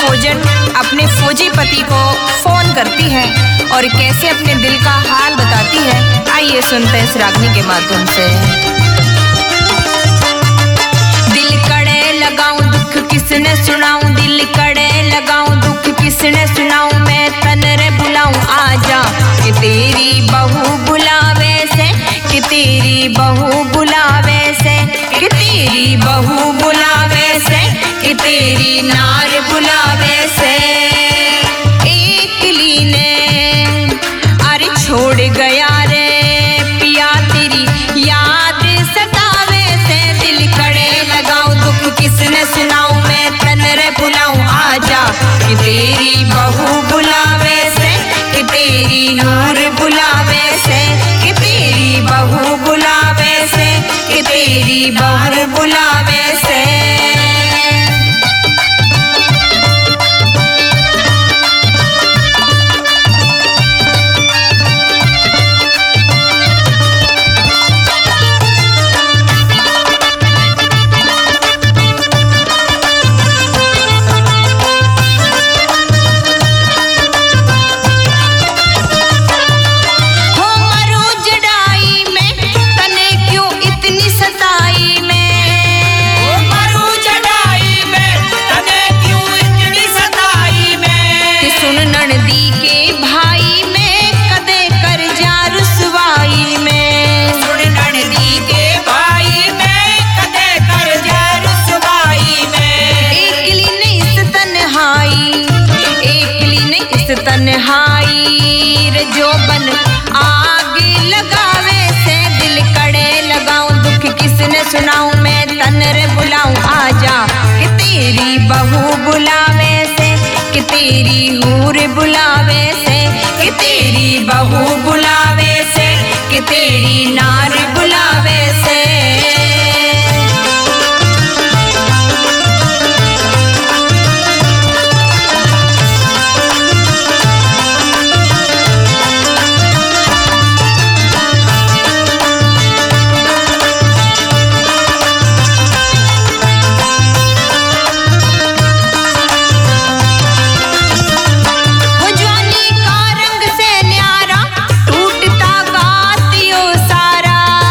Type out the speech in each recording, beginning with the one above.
फौजन अपने फौजी पति को फोन करती है और कैसे अपने दिल का हाल बताती है, आइए सुनते हैं इस रागनी के माध्यम से। दिल कड़े लगाऊं दुख किसने सुनाऊं, दिल कड़े लगाऊं दुख किसने सुनाऊं, मैं तन रे बुलाऊं आजा कि तेरी बहू बुलावे से, कि तेरी बहू बुलावे से, कि तेरी बहू बुलावे से, कि तेरी नार बुलावे से। एक लीने अरे छोड़ गया रे पिया तेरी याद सतावे से, दिल कड़े लगाऊं दुख किसने सुनाऊं, मैं तन रे बुलाऊं आजा कि तेरी बहू बुलावे से, कि तेरी नूर बुलावे से, कि तेरी बहू बुलावे से, कि तेरी बहू बुलावे से। तन्हाई रे जो बन आग लगावे से, दिल कड़े लगाऊं दुख किसने सुनाऊं, मैं तन रे बुलाऊं आजा कि तेरी बहू बुलावे से, कि तेरी हूर बुलावे से, कि तेरी बहू बुलावे से, कि तेरी नार बुलावे से। सारा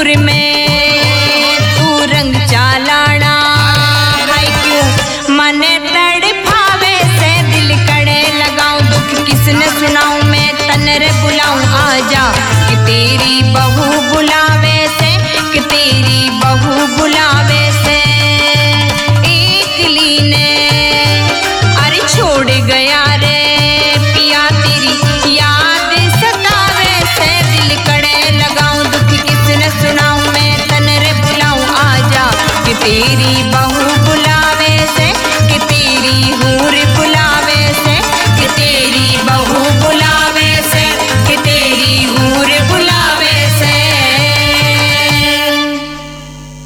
सुर में